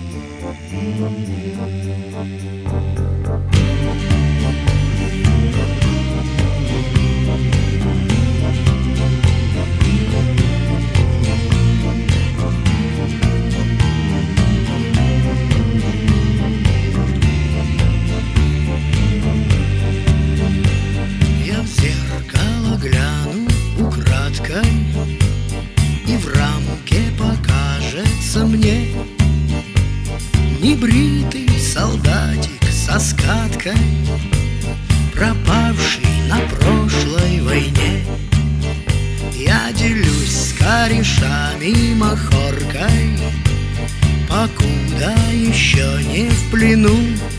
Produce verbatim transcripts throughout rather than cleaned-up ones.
И в рамке покажется мне небритый солдатик со скаткой, пропавший на прошлой войне. Я делюсь с корешами махоркой, покуда еще не в плену.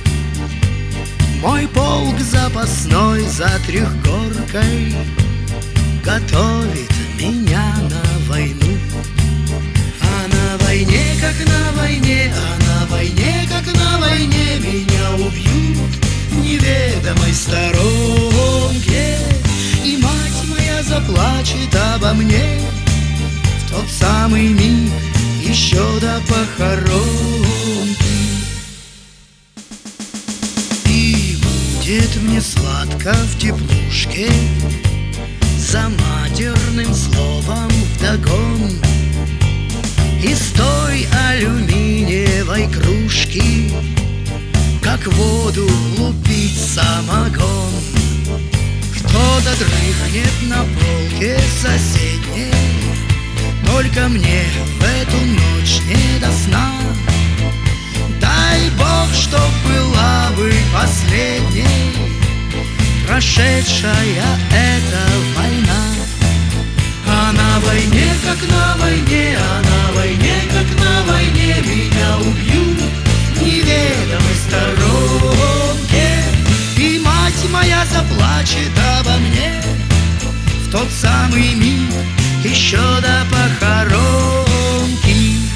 Мой полк запасной за трехгоркой готовит меня на войну. А на войне, как на войне, а на войне, как на войне, меня убьют в неведомой сторонке. И мать моя заплачет обо мне в тот самый миг еще до похоронки. И будет мне сладко в теплушке за матерным словом вдогон из той алюминиевой кружки, как воду лупить самогон. Кто-то дрыхнет на полке соседней, только мне в эту ночь не до сна. Дай Бог, чтоб была бы последней прошедшая эта война. А на войне, как на войне, а на войне, как на войне, меня убьют в неведомой сторонке. И мать моя заплачет обо мне в тот самый миг еще до похоронки.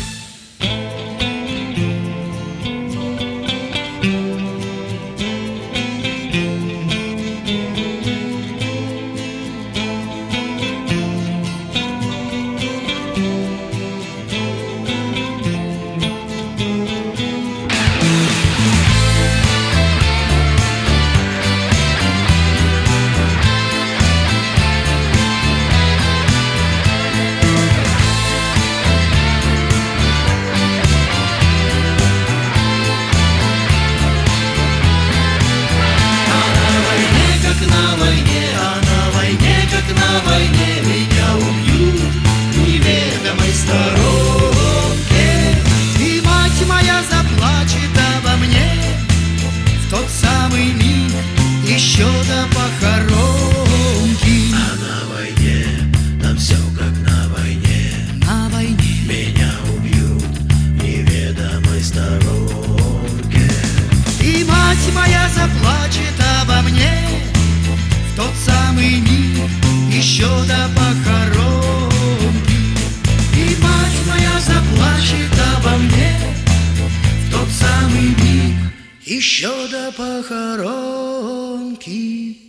На войне меня убьют в неведомой сторонке. И мать моя заплачет обо мне в тот самый миг еще до похоронки. А на войне там все как на войне. На войне меня убьют в неведомой сторонке. И мать моя заплачет обо мне в тот самый миг еще до похоронки. И мать моя заплачет обо мне в тот самый миг еще до похоронки.